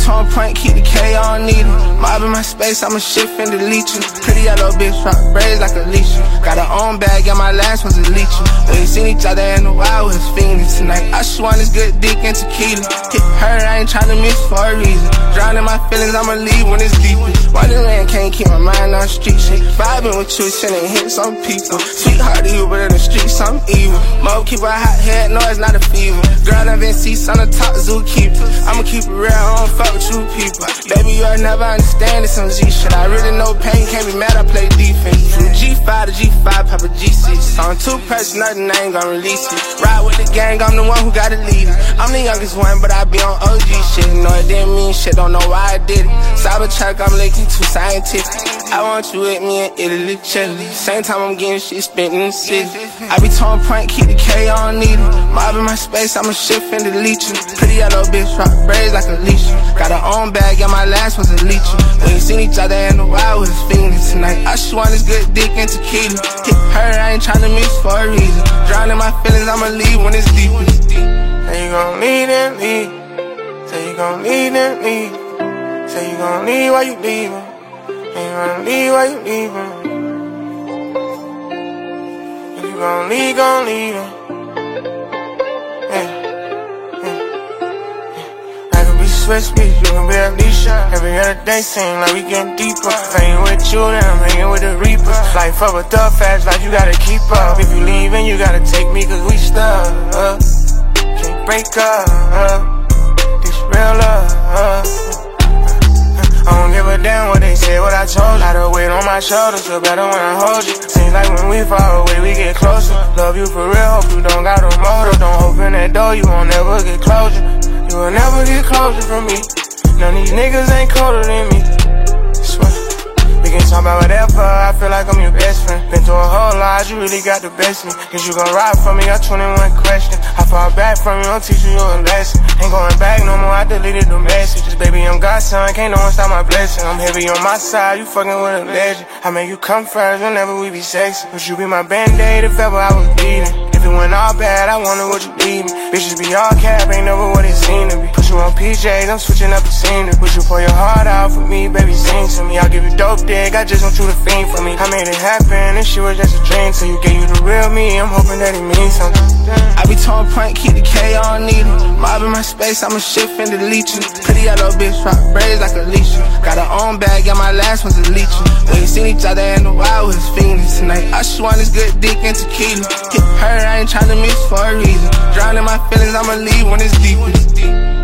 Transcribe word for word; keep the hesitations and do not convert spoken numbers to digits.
tone point, keep the K on needle. Mob in my space, I'ma shift and delete you. Pretty yellow bitch, rock braids like a leash. Got her own bag, yeah, my last one's a leech. We ain't seen each other in a while, we was fiending tonight. I just want this good dick and tequila. Hit her, I ain't tryna miss for a reason. Drowning my feelings, I'ma leave when it's deepest. Wonderland can't keep my mind on street shit. Vibing with you, sending hits on people. Sweetheart to you, but in the streets, I'm evil. Mo keep a hot head, no, it's not a fever. Girl, I've been seats on the top zookeeper. I'ma keep it real, I don't fuck with you people. Baby, you'll never understand this some Z shit. I really know pain, can't be mad, I play defense. From G five to G five, Papa G six. On two person, nothing, I ain't gon' release it. Ride with the gang, I'm the one who gotta lead it. I'm the youngest one, but I be on O G shit. No, it didn't mean shit, don't know why I did it. Cybertruck, I'm licking too scientific. I want you with me in Italy, chillin'. Same time I'm getting shit spent in the city. I be tone point, keep the K on needle. Mob in my space, I'ma shift and delete you. Pretty yellow bitch, rock braids like a leash. Got her own bag, yeah, my last one's a leech. We ain't seen each other in a while, we was fiending tonight. I just want this good dick and tequila. Hit her, I ain't tryna miss for a reason. Drowning my feelings, I'ma leave when it's deepest. Say you gon' leave and leave. Say you gon' leave and leave. Say you gon' leave while you leavin'. Say you gon' leave while you leavin'. If you gon' leave, gon' leave it. Switch speed, you can be a Alicia. Every other day seem like we getting deeper. If I ain't with you, then I'm hanging with the reapers. Life up a thug fast, like you gotta keep up. If you leaving, you gotta take me, cause we stuck. Can't break up, this real love. I don't give a damn what they say, what I told you. Lot of weight on my shoulders, feel better when I hold you. Seems like when we far away, we get closer. Love you for real, hope you don't got a motive. Don't open that door, you won't never get closure. You will never get closer from me. None of these niggas ain't colder than me. Swear. We can talk about whatever, I feel like I'm your best friend. Been through a whole lot, you really got the best in me. Cause you gon' ride for me, got twenty-one questions. How far back from you, I'm teaching you a lesson. Ain't going back no more, I deleted the messages. Baby, I'm God's son, can't no one stop my blessing. I'm heavy on my side, you fucking with a legend. I make you come first whenever we be sexy. But you be my band-aid if ever I was bleeding. If it went all bad, I wonder what you need me. Bitches be all cap, ain't never what it seemed to be. Put you on P Js, I'm switching up the scenery. Put you pour your heart out for me, baby, sing to me. I'll give you dope dick, I just want you to fiend for me. I made it happen, this shit was just a dream. So you gave you the real me, I'm hoping that it means something. I be tone point, keep the K on needle. Mob in my space, I'ma shift and delete you. Pretty yellow bitch, rock braids like a leash. Got her own bag, yeah, my last one's a leech. We ain't seen each other in a while, we was fiending tonight. I just want this good dick and tequila. Hit her, I ain't tryna miss for a reason. Drowning my feelings, I'ma leave when it's deepest.